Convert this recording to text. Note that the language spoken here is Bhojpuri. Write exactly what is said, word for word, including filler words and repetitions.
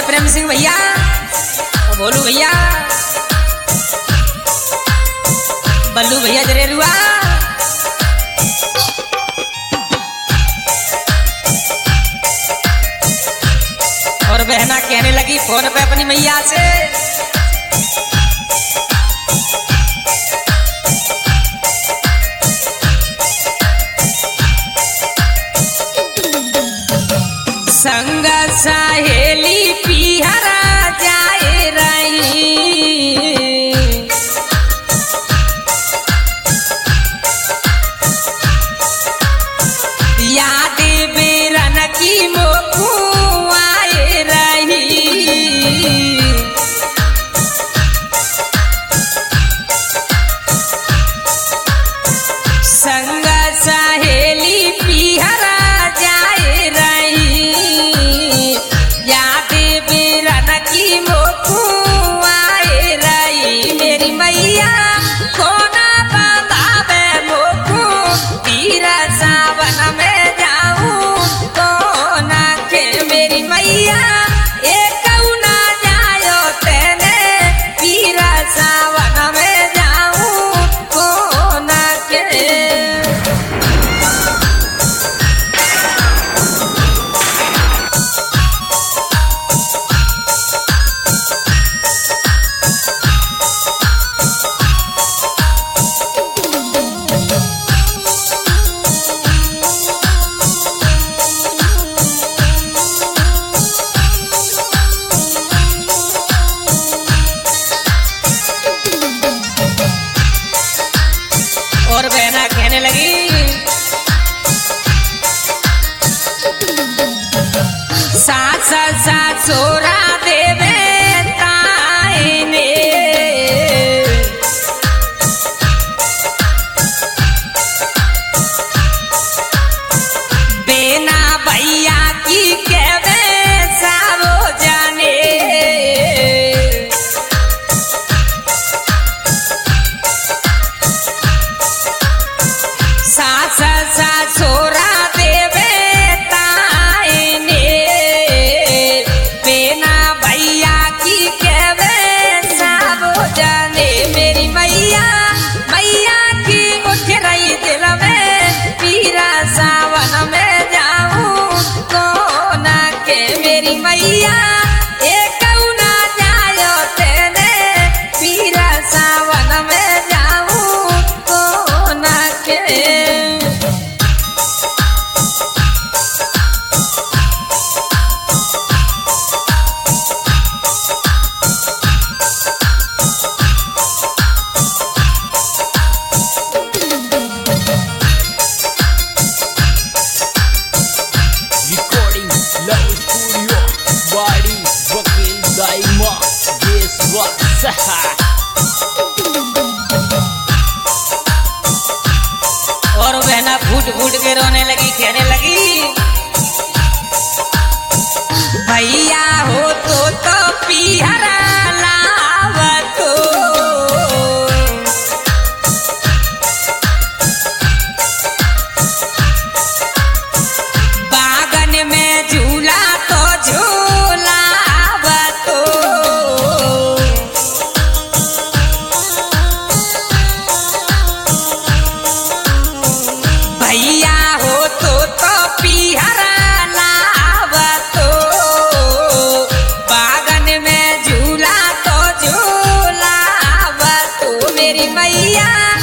प्रेम सिंह भैया, भोलू भैया, बल्लू भैया जरेरुआ, और बहना कहने लगी फोन पे अपनी मैया से, संग सहेली पिहरा जाए रही, याद बेरन की मोकू आए रही, संग सहेली पिहरा जाए रही, याद बेरन की मोकू आए रही, मेरी मैया कोना बतावे मोकू तीरा सावन में जाऊं कोना के, मेरी मैया एक ना जायो तेने तीरा सावन में जाऊं कोना के। और बहना कहने लगी सास ससुरा देवे ताईने, बेना भैया की कहवे सावो जाने, सास ससुरा देवे ताईने, बेना भैया की कहवे सावो जाने, मेरी मैया मैया की उठ रही दिल में पीरा सावन में जाऊं कोना के, मेरी मैया एक ना जायो तेने पीरा सावन में जाऊं कोना के। Recording Love Studio Body Wakil Daima Guess what और बहना फूट फूट के रोने लगी, कहने लगी भैया हो तो तो पिहरा लावतो, बागन में झूला तो झूलावतो, भैया हो तो तो पिहरा लावतो, बागन में झूला तो झूलावतो, मेरी मैया